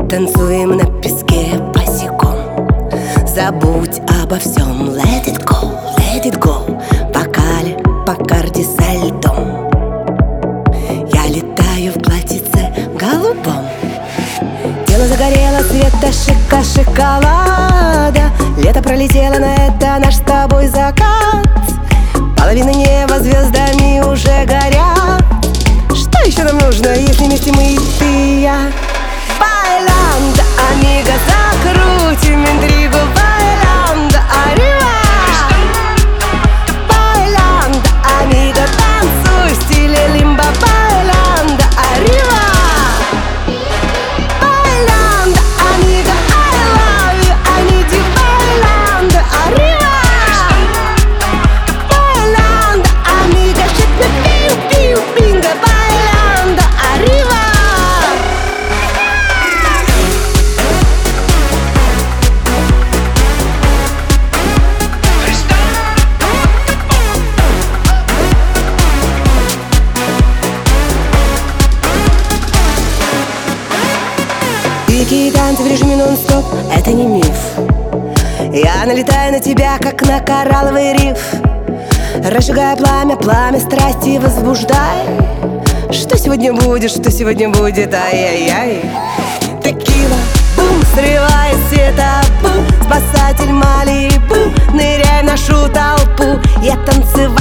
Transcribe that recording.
Танцуем на песке босиком. Забудь обо всем. Let it go, let it go. В вокале Бакарди со льдом. Я летаю в платьице голубом. Тело загорело цвета шика шоколада. Лето пролетело, но это наш с тобой закат. Половина неба звездами уже горят. Что еще нам нужно, если вместе мы и ты и я? Байландо, амиго, закрутим интригу. Байландо, арива. Байландо, амиго, танцуй в стиле лимбо. Байландо, арива. Байландо, амиго, I love you, I need you. Байландо, арива. Байландо, амиго, shit me пиу пиу бинго. Байландо, арива. Дикие танцы в режиме нон-стоп — это не миф. Я налетаю на тебя, как на коралловый риф. Разжигая пламя, пламя страсти возбуждай. Что сегодня будет, что сегодня будет, ай-яй-яй. Текила, бум, срывает света, бум. Спасатель Малибу, ныряй в нашу толпу. Я танцевать